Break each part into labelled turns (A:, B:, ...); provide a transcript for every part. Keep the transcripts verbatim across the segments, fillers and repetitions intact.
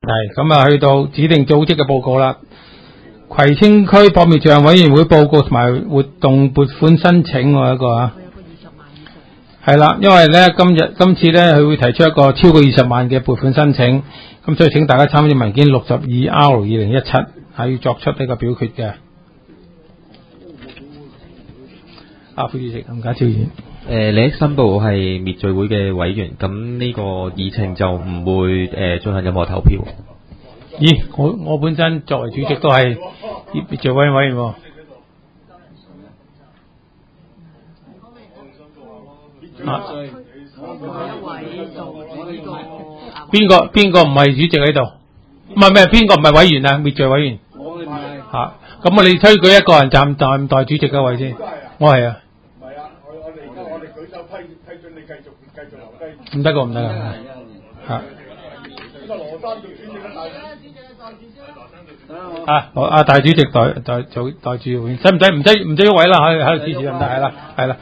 A: 係咁啊，去到指定組織嘅報告啦。葵青區撲滅罪行委員會報告同埋活動撥款申請喎一個啊。係啦，因為咧今日今次咧佢會提出一個超過二十萬嘅撥款申請，咁所以請大家參閱文件六十二 R 二零一七係要作出呢個表決嘅。啊，副主席吳家超議員。
B: 誒，利益申報係滅罪會嘅委員，咁呢個議程就唔會誒進行任何投票。
A: 咦，我我本身作為主席都係滅罪委委員喎。啊，邊個邊個唔係主席喺度？唔係唔係，邊個唔係委員啊？滅罪委員。我哋唔係。嚇，咁我哋推舉一個人站代唔代主席嘅位先？我係啊。唔係啊，我我哋而家我哋舉手批批准你繼續繼續留低。唔得個唔得個。嚇。咁啊，羅生做主席啦，大。啊，羅啊大主席代代做代主會，使唔使唔使唔使一位啦？喺喺度支持咁大係啦，係啦。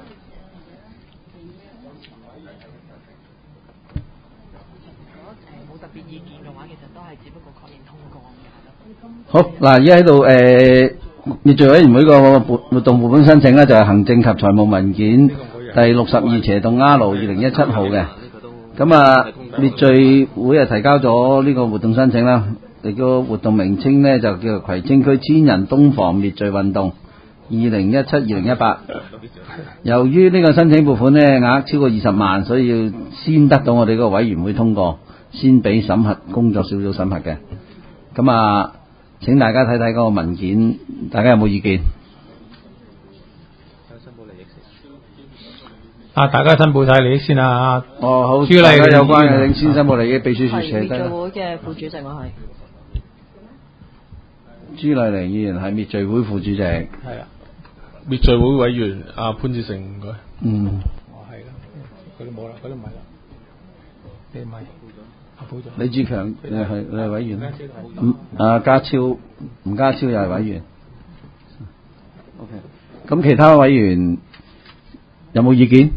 C: 好嗱，而家喺度誒滅罪委員會個活活動撥款申請咧，就係行政及財務文件第六十二斜洞 R 二零一七號嘅。咁啊，滅罪會啊提交咗呢個活動申請啦。你個活動名稱咧就叫做葵青區千人冬防滅罪運動二零一七二零一八。由於呢個申請撥款咧額超過二十萬，所以要先得到我哋個委員會通過，先俾審核工作小組審核嘅。咁啊。請大家睇睇嗰個文件，大家有冇意見？
A: 啊，大家申報晒利益先啊！
C: 哦，好，
A: 朱麗
C: 大家有關嘅先申報利益，秘書處寫低。
D: 係滅罪會嘅副主席，我係。
C: 朱麗玲議員係滅罪會副主席。係
E: 啊。滅罪會委員阿潘志成唔該。
C: 嗯。
A: 哦，係啦，佢都冇啦，佢都唔係啦，你唔係。
C: 李志強你係你係委員咧，嗯啊家超吳家超又係委員。OK，咁其他委員有冇意見？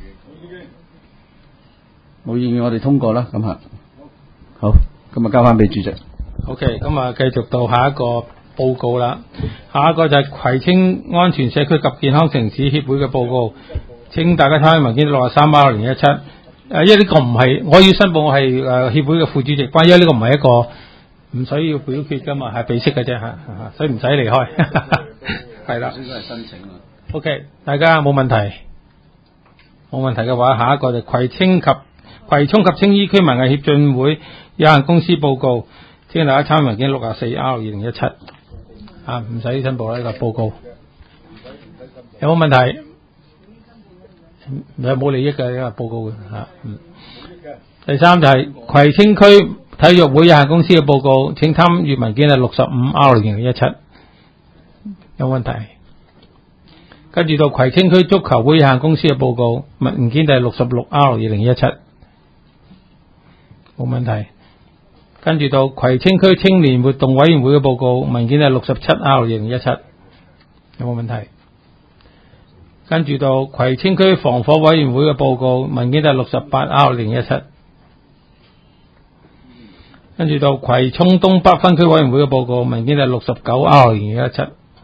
C: 冇意見，我哋通過啦。咁啊，好，咁啊交翻俾主席。
A: OK，咁啊繼續到下一個報告啦。下一個就係葵青安全社區及健康城市協會嘅報告，請大家睇下文件六十三 R 二零一七。誒，因為呢個唔係，我要申報我係誒協會嘅副主席，關於呢個唔係一個唔需要表決噶嘛，係備悉嘅啫嚇，所以唔使離開。係啦。應該係申請啊。OK，大家冇問題，冇問題嘅話，下一個就葵青及葵涌及青衣區文藝協進會有限公司報告，請大家參閱文件六十四 R 二零一七。啊，唔使申報啦，呢個報告。有冇問題？有冇利益嘅呢個報告嘅嚇，嗯。第三就係葵青區體育會有限公司嘅報告，請參閱文件係六十五 R 二零一七。有問題？跟住到葵青區足球會有限公司嘅報告，文件係六十六 R 二零一七。冇問題。跟住到葵青區青年活動委員會嘅報告，文件係六十七 R 二零一七。有冇問題？跟住到葵青區防火委員會嘅報告，文件就係六十八 R 零一七。跟住到葵涌東北分區委員會嘅報告，文件就係六十九 R 零一七。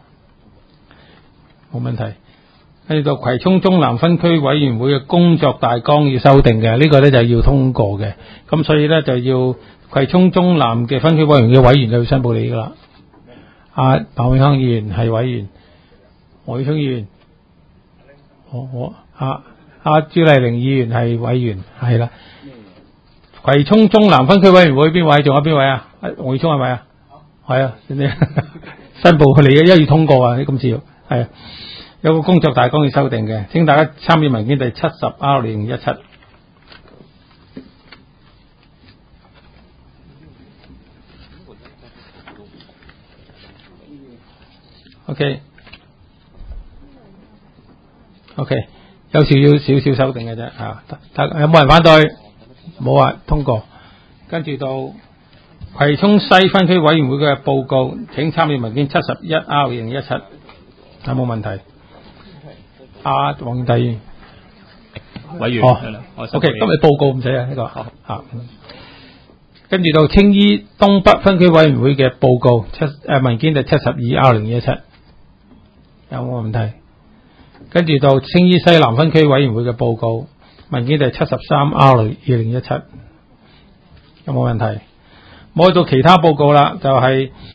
A: 冇問題。跟住到葵涌中南分區委員會嘅工作大綱要修訂嘅，呢、這個呢就要通過嘅。咁所以呢，就要葵涌中南嘅分區委員嘅委員就要申報你噶啦。阿白永康議員係委員，何宇聰議員。我我阿阿朱麗玲議員係委員，係啦。葵涌中南分區委員會邊位？仲有邊位啊？黃宇聰係咪啊？係啊，你申報佢嚟嘅，因為要通過啊！你今次要係啊，有個工作大綱要修訂嘅，請大家參閱文件第七十 R 零一七。OK。OK， 有少少少少修訂嘅啫嚇，有冇人反對？冇啊，通過。跟住到葵涌西分區委員會嘅報告，請參閱文件七十一 R 零一七，有冇問題？阿黃帝
E: 委員
A: 哦 ，OK， 今日報告唔使啊呢個嚇。 跟住到青衣東北分區委員會嘅報告，七誒文件第七十二 R 零一七，有冇問題？跟住到青衣西南分區委員會嘅報告，文件第七十三 R 二零一七，有冇問題？冇去到其他報告啦，就係、是。